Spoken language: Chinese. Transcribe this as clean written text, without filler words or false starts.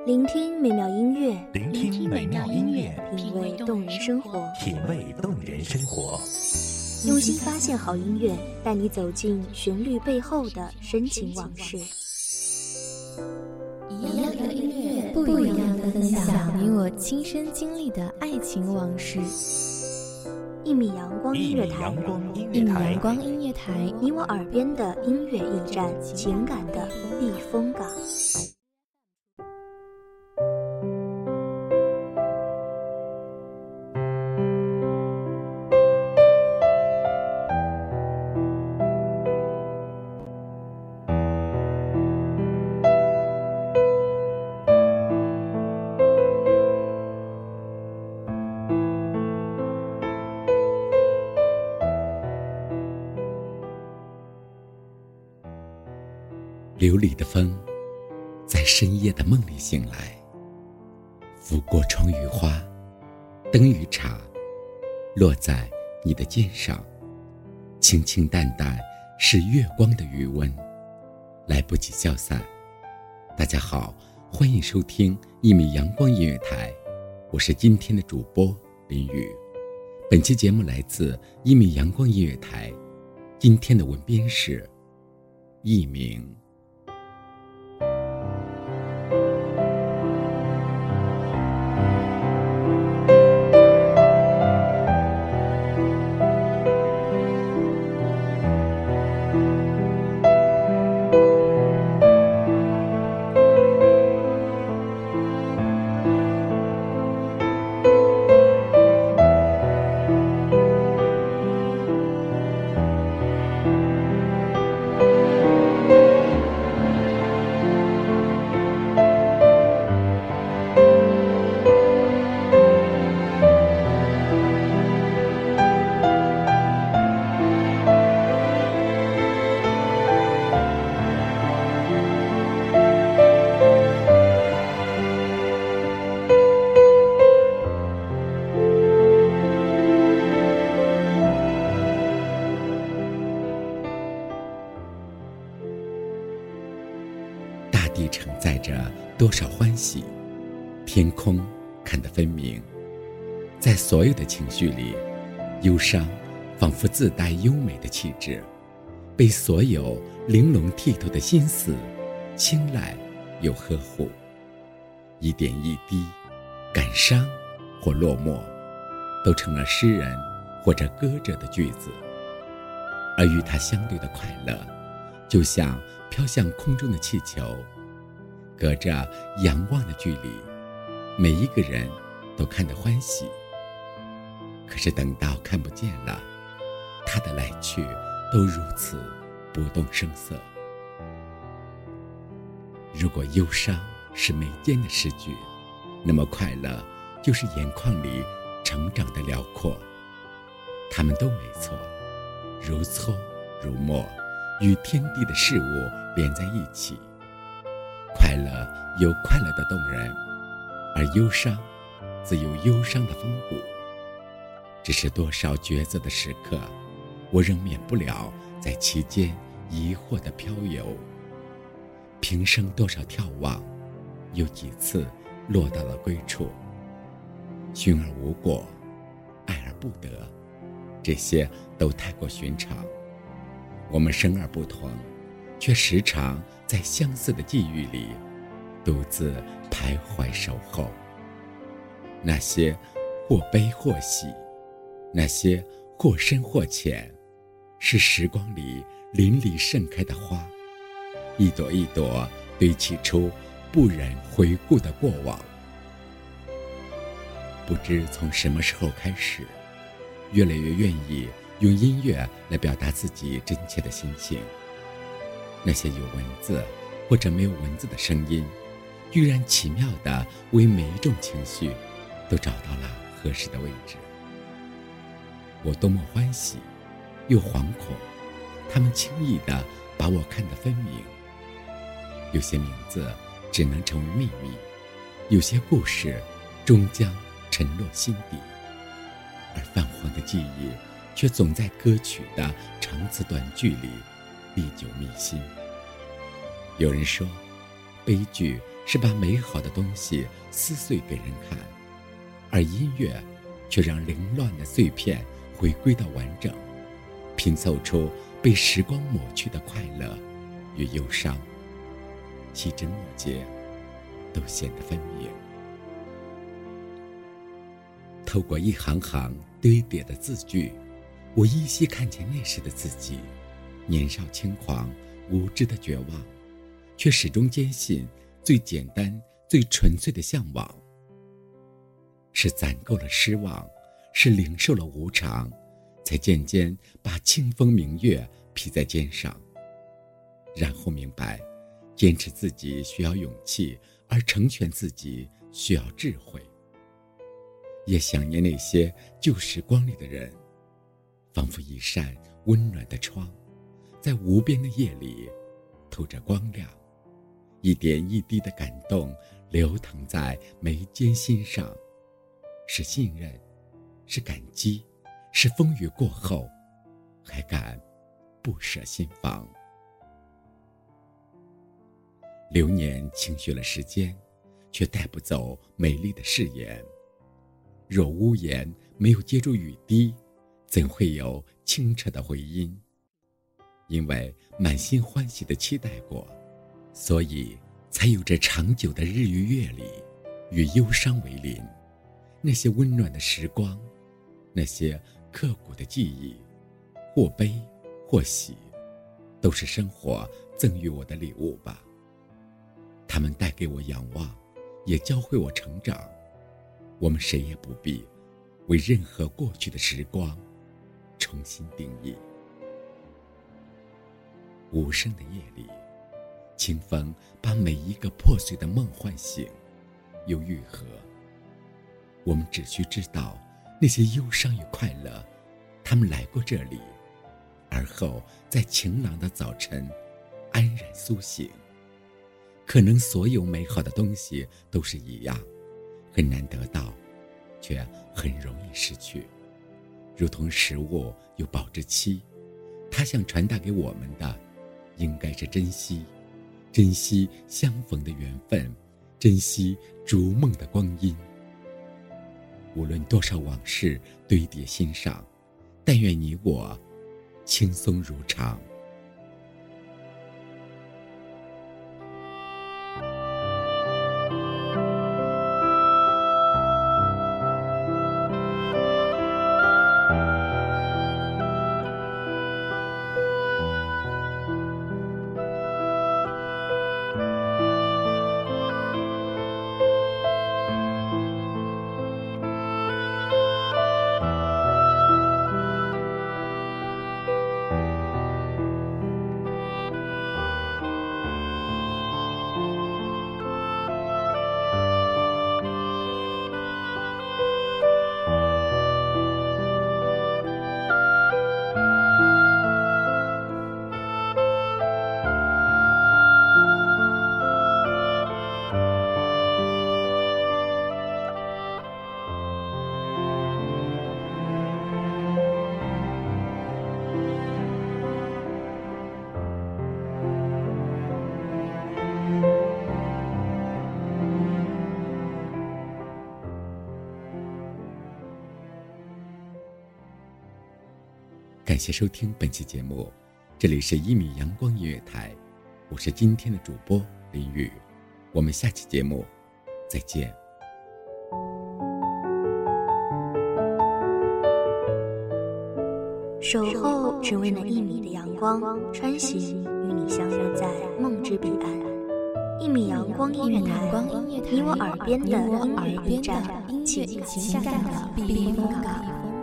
聆听美妙音乐， 聆听美妙音乐， 品味动人生活， 品味动人生活。 用心发现好音乐，带你走进旋律背后的深情往事。 一样的音乐，不一样的分享，你我亲身经历的爱情往事。 一米阳光音乐台， 一米阳光音乐台， 你我耳边的音乐驿站，情感的避风港。 流离的风在深夜的梦里醒来，拂过窗与花，灯与茶落在你的肩上，清清淡淡是月光的余温，来不及消散。大家好，欢迎收听一米阳光音乐台，我是今天的主播林宇。本期节目来自一米阳光音乐台，今天的文编是佚名。大地承载着多少欢喜，天空看得分明。在所有的情绪里，忧伤仿佛自带优美的气质，被所有玲珑剔透的心思青睐又呵护。一点一滴，感伤或落寞，都成了诗人或者歌者的句子。而与它相对的快乐，就像飘向空中的气球，隔着仰望的距离，每一个人都看得欢喜。可是等到看不见了，它的来去都如此不动声色。如果忧伤是眉间的诗句，那么快乐就是眼眶里成长的辽阔。它们都没错，如搓如墨，与天地的事物连在一起。快乐有快乐的动人，而忧伤自有忧伤的风骨。只是多少抉择的时刻，我仍免不了在其间疑惑的飘游。平生多少眺望，有几次落到了归处。寻而无果，爱而不得，这些都太过寻常。我们生而不同，却时常在相似的际遇里独自徘徊守候。那些或悲或喜，那些或深或浅，是时光里淋漓盛开的花，一朵一朵堆砌出不忍回顾的过往。不知从什么时候开始，越来越愿意用音乐来表达自己真切的心情。那些有文字或者没有文字的声音，居然奇妙地为每一种情绪都找到了合适的位置。我多么欢喜又惶恐，他们轻易地把我看得分明。有些名字只能成为秘密，有些故事终将沉落心底，而泛黄的记忆却总在歌曲的长词短句里历久弥新。有人说，悲剧是把美好的东西撕碎给人看，而音乐却让凌乱的碎片回归到完整，拼凑出被时光抹去的快乐与忧伤，细枝末节都显得分明。透过一行行堆叠的字句，我依稀看见那时的自己，年少轻狂，无知的绝望，却始终坚信最简单最纯粹的向往，是攒够了失望，是领受了无常，才渐渐把清风明月披在肩上，然后明白坚持自己需要勇气，而成全自己需要智慧。也想念那些旧时光里的人，仿佛一扇温暖的窗，在无边的夜里透着光亮，一点一滴的感动流淌在眉间心上，是信任，是感激，是风雨过后还敢不舍心房。流年轻许了时间，却带不走美丽的誓言。若屋檐没有接住雨滴，怎会有清澈的回音？因为满心欢喜的期待过，所以才有着长久的日与月里与忧伤为邻。那些温暖的时光，那些刻骨的记忆，或悲或喜，都是生活赠予我的礼物吧。他们带给我仰望，也教会我成长。我们谁也不必为任何过去的时光重新定义。无声的夜里，清风把每一个破碎的梦唤醒又愈合。我们只需知道那些忧伤与快乐，他们来过这里，而后在晴朗的早晨安然苏醒。可能所有美好的东西都是一样，很难得到，却很容易失去。如同食物有保质期，它想传达给我们的应该是珍惜，珍惜相逢的缘分，珍惜逐梦的光阴。无论多少往事堆叠心上，但愿你我轻松如常。感谢收听本期节目，这里是1米阳光音乐台，我是今天的主播林宇，我们下期节目再见。 守候只为那1米的阳光，穿行与你相约在梦之彼岸。1米阳光音乐台，你我耳边的音乐驿站，情感的避风港。